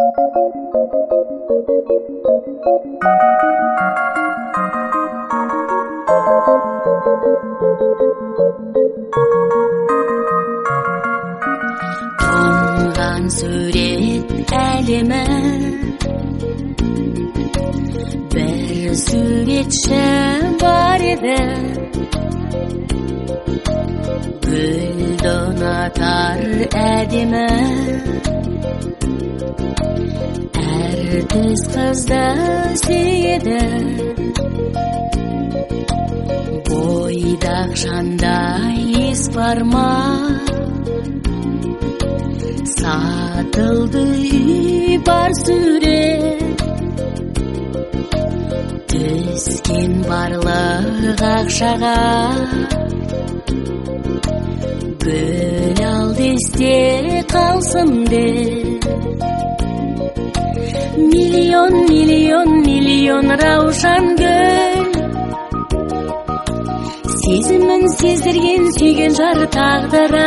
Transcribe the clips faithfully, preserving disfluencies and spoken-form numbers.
Тоңған сурет әлемі, бір суретші бар еді, гүлді ұнатар әдемі, әртіс қызды сүйеді, бойдақ жандай ес бар ма? Сатылды үй бар сурет, түскен барлық ақшаға, гүл алды есте қалсын деп. Миллион, миллион, миллион раушан гүл, сезімін сездірген сүйген жар тағдыры.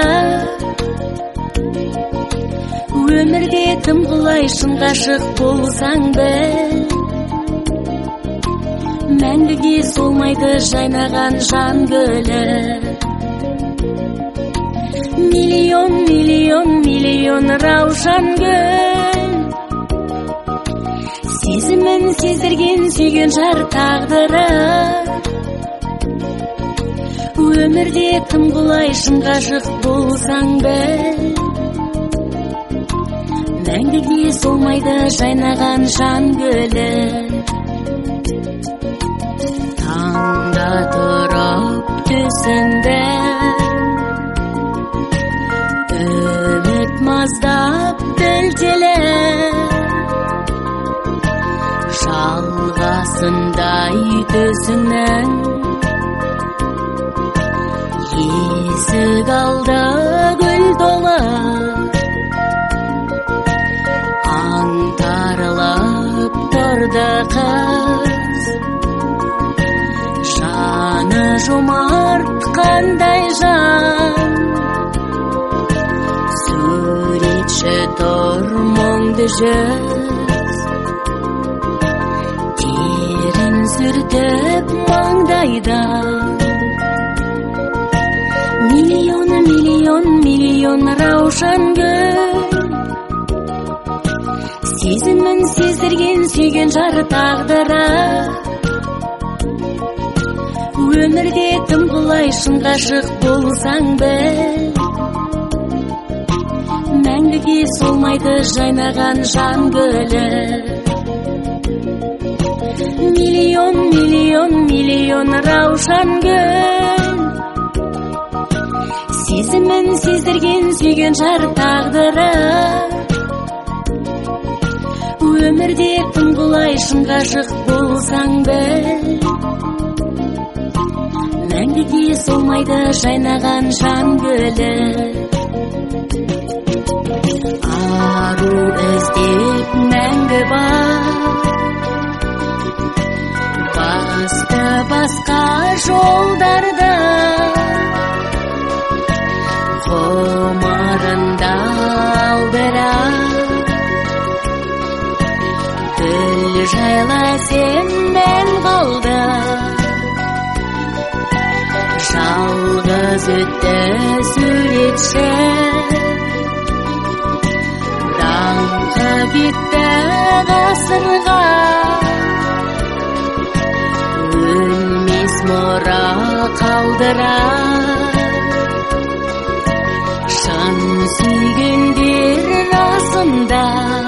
Өмірде тым құлай шын ғашық болсаң біл, мәңгіге солмайды жайнаған жан гүлі. Миллион, миллион, миллион раушан гүл, сезімін сездірген сүйген жар тағдыры. Өмірде тым құлай шын ғашық болсаң біл, мәңгіге солмайды жайнаған жан гүлі. Таңда тұрып түсінді, үміт маздап тілтелі, жалғасындай түсіңнің, есік алды гүл толы. Аңтарылып тұрды қыз, жаны жомарт қандай жан, суретші тұр мұңды жүз, терін сүртіп маңдайдан. Миллион, миллион, миллион раушан гүл, сезімін сездірген сүйген жар тағдыры. Өмірде тым құлай шын ғашық болсаң біл, мәңгіге солмайды жайнаған жан гүлі. Миллион, миллион, миллион раушан гүл, сезімін сездірген сүйген жар тағдыры. Өмірде тым құлай шын ғашық болсаң біл, мәңгіге солмайды жайнаған жан гүлі. Ару іздеп мәңгі бар, басты басқа жолдарда, ғұмырында алдырар, гүл жайла сенмен қалды. Жалғыз өтті суретші, даңқы кетті ғасырға, өлмес мұра қалдырар, шын сүйгендер расында.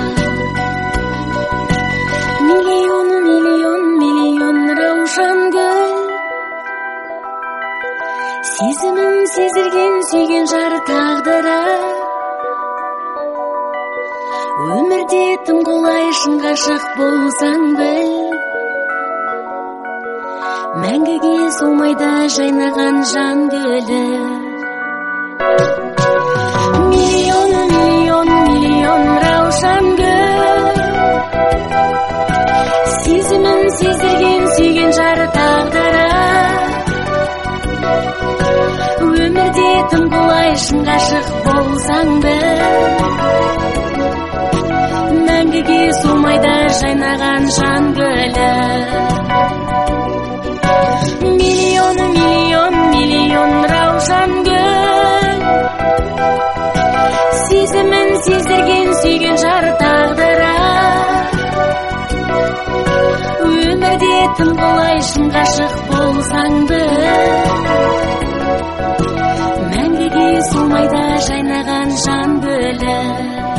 Миллион, миллион, миллион раушан гүл, сезімін сездірген сүйген жар тағдыры. Өмірде тым құлай шын ғашық болсаң біл, мәңгіге солмайды жайнаған жан гүлі. Миллион, миллион, миллион раушан гүл, сезімін сездірген сүйген жар тағдыры. Өмірде тым құлай шын ғашық болсаң біл, мәңгіге сумайда жайнаған жан гүлі. Миллион, миллион, миллион раушан гүл, сезімін сездірген сүйген жар тағдыры. Өмірде тым болай шын ғашық болсаңды, мәңгіге сумайда жайнаған жан гүлі.